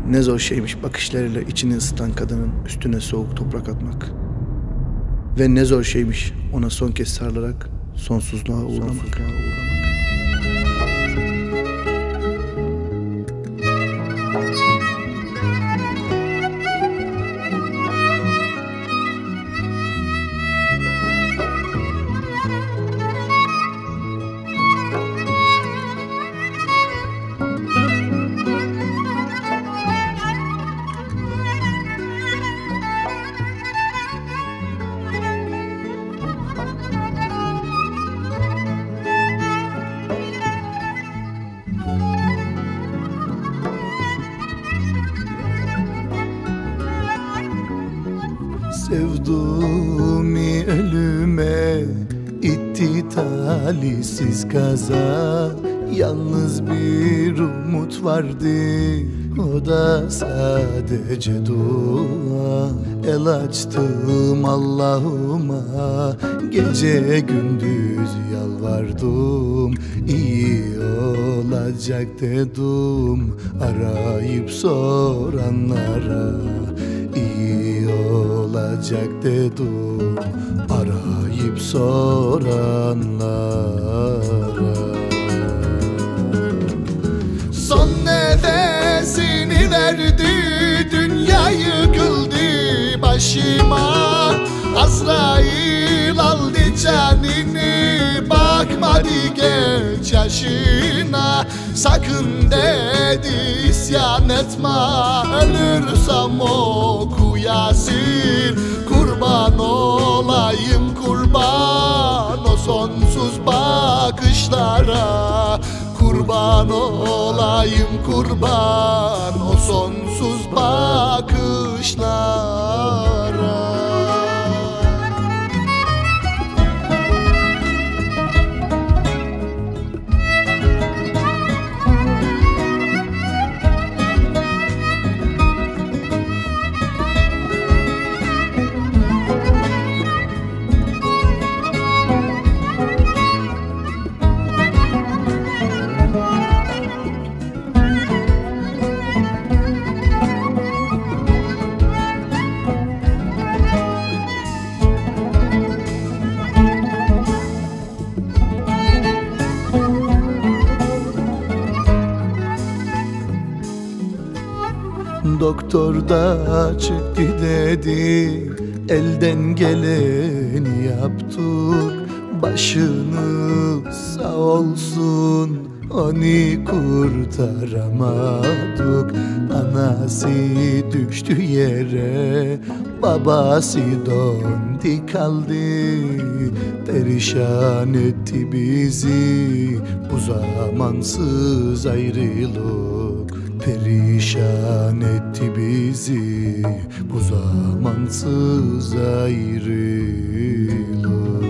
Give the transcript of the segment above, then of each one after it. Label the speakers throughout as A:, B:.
A: Ne zor şeymiş bakışlarıyla içini ısıtan kadının üstüne soğuk toprak atmak. Ve ne zor şeymiş ona son kez sarılarak sonsuzluğa uğramak.
B: Sevduğumu ölüme itti talihsiz kaza. Yalnız bir umut vardı, o da sadece dua. El açtım Allah'ıma, gece gündüz yalvardım. İyi olacak dedim arayıp soranlara. İyi olacak dedim arayıp soranlara. Son nefesini verdi, dünya yıkıldı başıma. Azrail aldı canını, bakmadı geç yaşına. Sakın dedi isyan etme, ölürsem oku Yasin. Kurban olayım kurban o sonsuz bakışlara. Kurban olayım kurban o sonsuz bakışlara. Doktor da çıktı dedi, elden geleni yaptık. Başını sağ olsun, onu kurtaramadık. Anası düştü yere, babası dondu kaldı. Perişan etti bizi bu zamansız ayrılık. Perişan etti bizi bu zamansız ayrılık.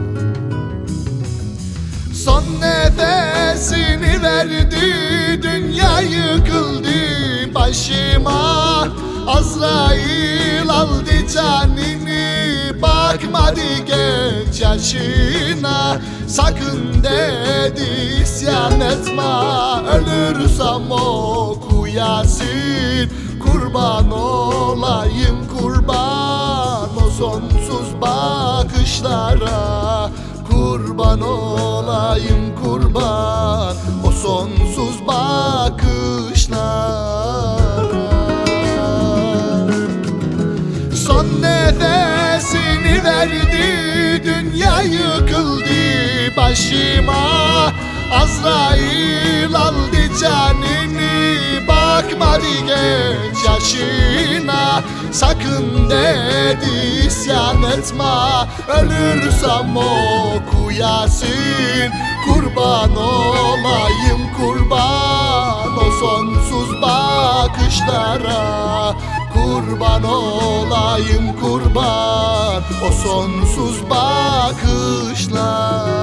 B: Son nefesini verdi, dünya yıkıldı başıma. Azrail aldı canını, bakmadı geç yaşına. Sakın dedi isyan etme, ölürsem oku Yasin. Kurban olayım kurban o sonsuz bakışlara. Kurban olayım kurban o sonsuz bakışlara. Son nefesini verdi, dünya yıkıldı başıma. Azrail aldı canını, bakmadı genç yaşına. Sakın dedi isyan etme, ölürsem oku Yasin. Kurban olayım kurban o sonsuz bakışlara. Kurban olayım kurban o sonsuz bakışlara.